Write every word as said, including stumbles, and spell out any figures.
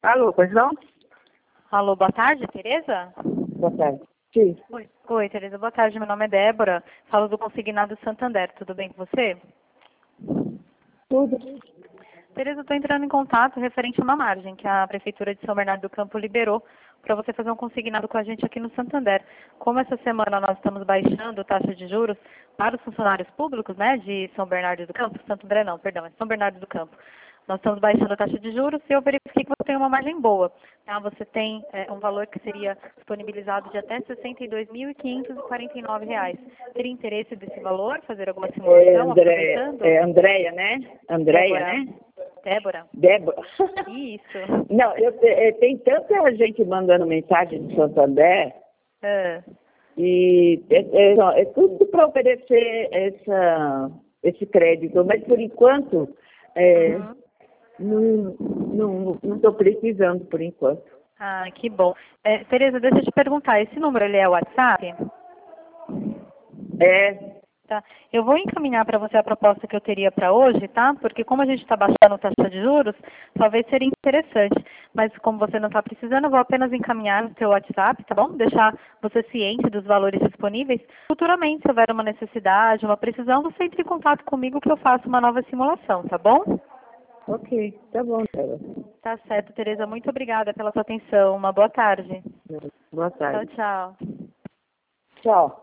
Alô, pois não? Alô, boa tarde, Tereza? Boa tarde. Sim. Oi, Oi, Tereza, boa tarde. Meu nome é Débora. Falo do Consignado Santander. Tudo bem com você? Tudo. Tereza, eu estou entrando em contato referente a uma margem que a Prefeitura de São Bernardo do Campo liberou para você fazer um consignado com a gente aqui no Santander. Como essa semana nós estamos baixando taxa de juros para os funcionários públicos, né, de São Bernardo do Campo, Santo André não, perdão, é São Bernardo do Campo. Nós estamos baixando a taxa de juros e eu verifiquei que você tem uma margem boa. Tá? Você tem é, um valor que seria disponibilizado de até sessenta e dois mil quinhentos e quarenta e nove reais. Teria interesse desse valor, fazer alguma É, simulação, André, aproveitando? é Andréia, né? Andréia, Débora. né? Débora. Débora. Isso. Não, eu, é, tem tanta gente mandando mensagem de Santander Ah, e é, é, não, é tudo para oferecer essa, esse crédito, mas por enquanto é, uhum. não não não estou precisando por enquanto. Ah, que bom. É, Tereza, deixa eu te perguntar, esse número ele é o WhatsApp? É, Tá. Eu vou encaminhar para você a proposta que eu teria para hoje, tá? Porque como a gente está baixando a taxa de juros, talvez seria interessante. Mas como você não está precisando, eu vou apenas encaminhar no seu WhatsApp, tá bom? Deixar você ciente dos valores disponíveis. Futuramente, se houver uma necessidade, uma precisão, você entre em contato comigo que eu faço uma nova simulação, tá bom? ok, tá bom, Débora. Tá certo, Tereza. Muito obrigada pela sua atenção. Uma boa tarde. Boa Tchau, tarde. tchau. Tchau.